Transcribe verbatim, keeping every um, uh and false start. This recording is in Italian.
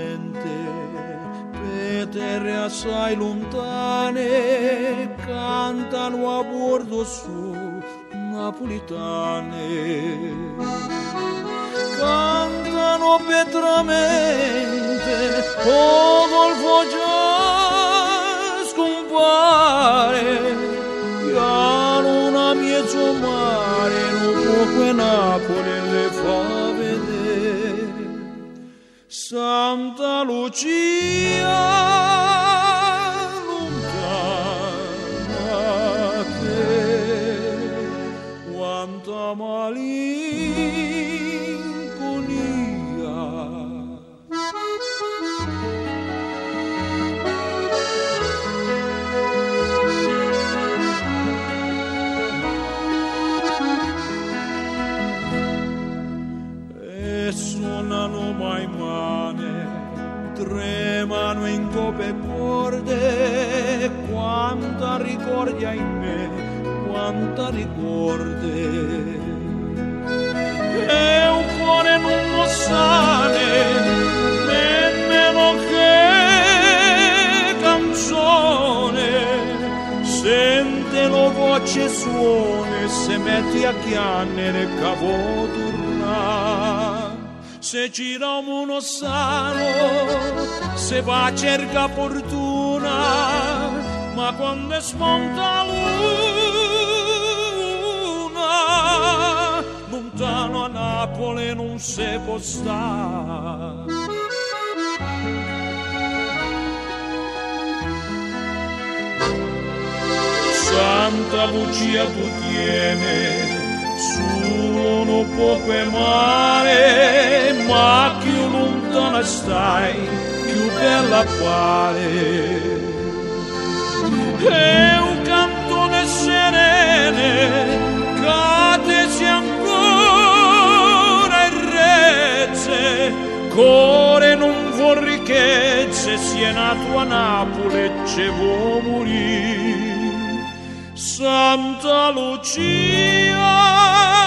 sente, pe terre assai lontane cantano a bordo su napolitane, cantano petramente, oh Golfo già scompare, ya non a mezzo mare, non poco Napoli le fa vedere. Santa Lucia lontana te, quanta malinconia. E suonano mai mane, tremano in cope corde, quanta ricordia in me, quanta ricorde. E un cuore non lo sane, nemmeno che canzone, sente lo voce suone, se metti a chiannere cavo torna. Se gira uno sano, se va a cerca fortuna, ma quando smonta luna, lontano a Napoli non si può stare. Santa Lucia tu tiene solo poco e male, ma più lontana stai, più bella quale. E un cantone serene, catesi ancora e rezze, core non vuol ricchezze, si è nato a Napoli e ce vuoi morire. Santa Lucia